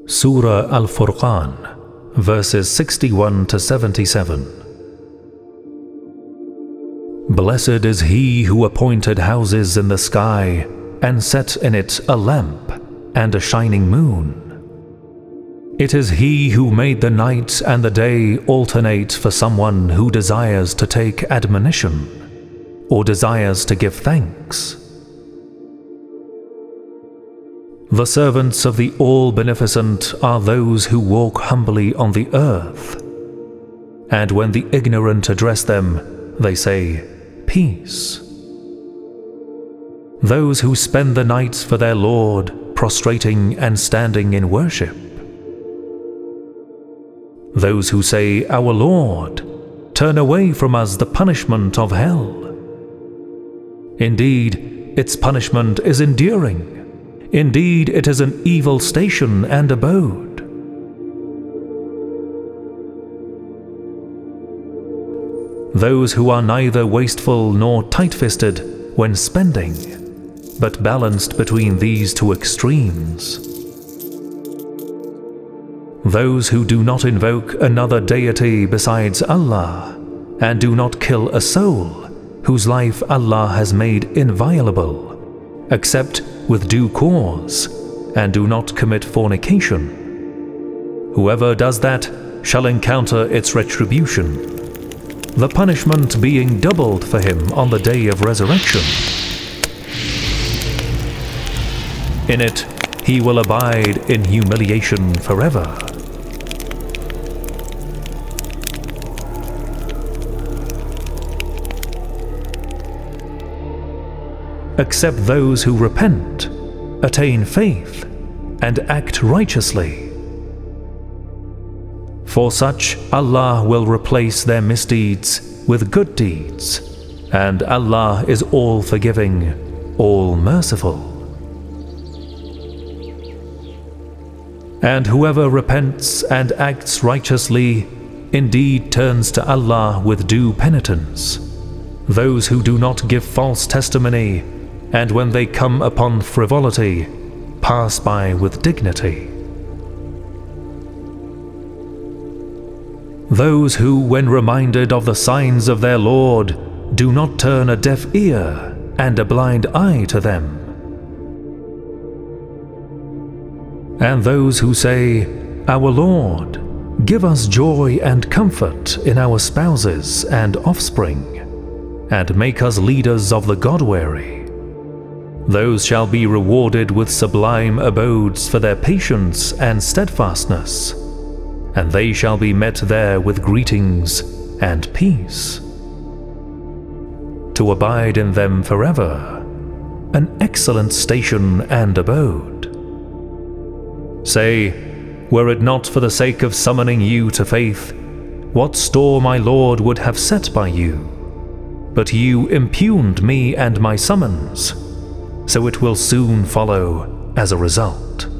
Surah Al-Furqan, verses 61 to 77. Blessed is he who appointed houses in the sky and set in it a lamp and a shining moon. It is he who made the night and the day alternate for someone who desires to take admonition or desires to give thanks. The servants of the All-Beneficent are those who walk humbly on the earth, and when the ignorant address them, they say, "Peace." Those who spend the night for their Lord, prostrating and standing in worship. Those who say, "Our Lord, turn away from us the punishment of hell." Indeed, its punishment is enduring. Indeed, it is an evil station and abode. Those who are neither wasteful nor tight-fisted when spending, but balanced between these two extremes. Those who do not invoke another deity besides Allah, and do not kill a soul whose life Allah has made inviolable, except with due cause, and do not commit fornication. Whoever does that shall encounter its retribution, the punishment being doubled for him on the day of resurrection. In it he will abide in humiliation forever. Except those who repent, attain faith, and act righteously. For such Allah will replace their misdeeds with good deeds, and Allah is all forgiving, all merciful. And whoever repents and acts righteously indeed turns to Allah with due penitence. Those who do not give false testimony, and when they come upon frivolity, pass by with dignity. Those who, when reminded of the signs of their Lord, do not turn a deaf ear and a blind eye to them. And those who say, "Our Lord, give us joy and comfort in our spouses and offspring, and make us leaders of the God-wary. Those shall be rewarded with sublime abodes for their patience and steadfastness, and they shall be met there with greetings and peace. To abide in them forever, an excellent station and abode. Say, were it not for the sake of summoning you to faith, what store my Lord would have set by you? But you impugned me and my summons, so it will soon follow as a result.